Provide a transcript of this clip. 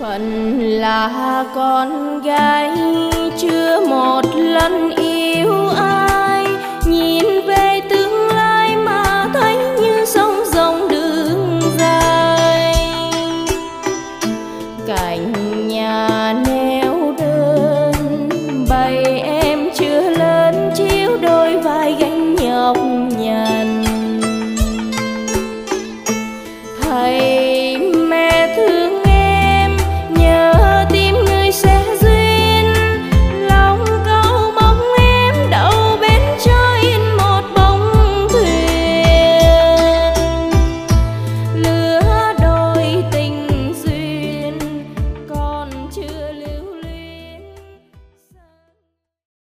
Phận là con gái chưa một lần yêu ai,